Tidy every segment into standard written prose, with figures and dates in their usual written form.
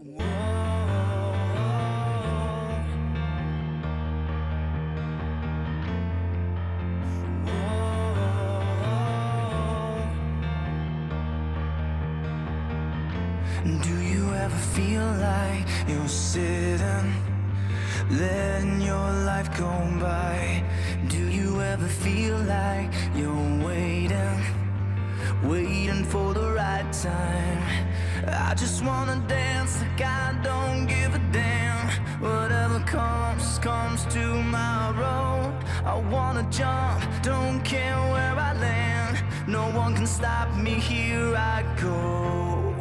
Do you ever feel like you're sitting, letting your life go by? Do you ever feel like you're waiting for the right time? I just wanna dance like I don't give a damn. Whatever comes tomorrow. I wanna jump, don't care where I land. No one can stop me, here I go.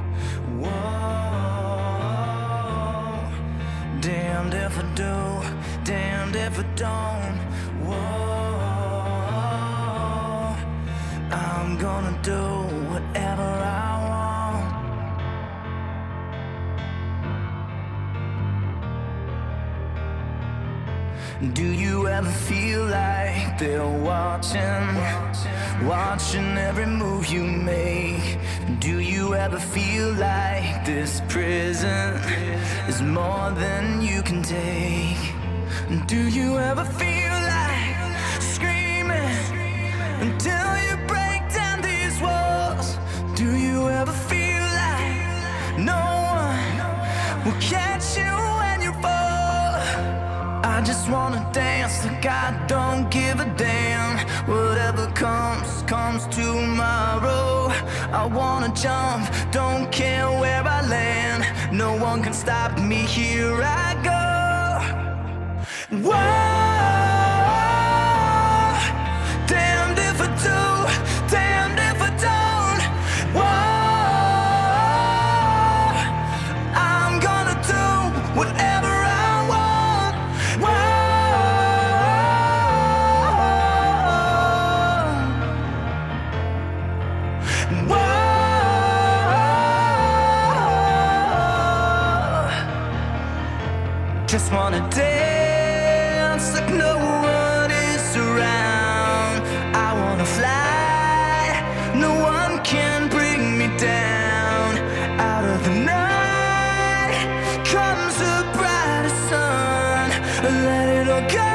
Whoa, damned if I do, damned if I don't. Whoa, I'm gonna do whatever I want. Do you ever feel like they're watching every move you make? Do you ever feel like this prison is more than you can take? Do you ever feel like screaming until you break down these walls? Do you ever feel like no one will catch you when you fall? I just wanna dance like I don't give a damn. Whatever comes tomorrow. I wanna jump, don't care where I land. No one can stop me, here I go. Whoa, damned if I do, damned if I don't. Whoa, I'm gonna do whatever I want. Whoa, just wanna dance like no one is around. I wanna fly, no one can bring me down. Out of the night comes a brighter sun. Let it all go,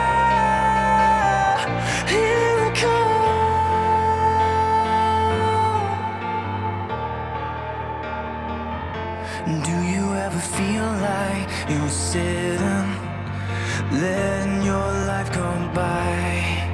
here I come. Do you ever feel like you're sitting, letting your life go by?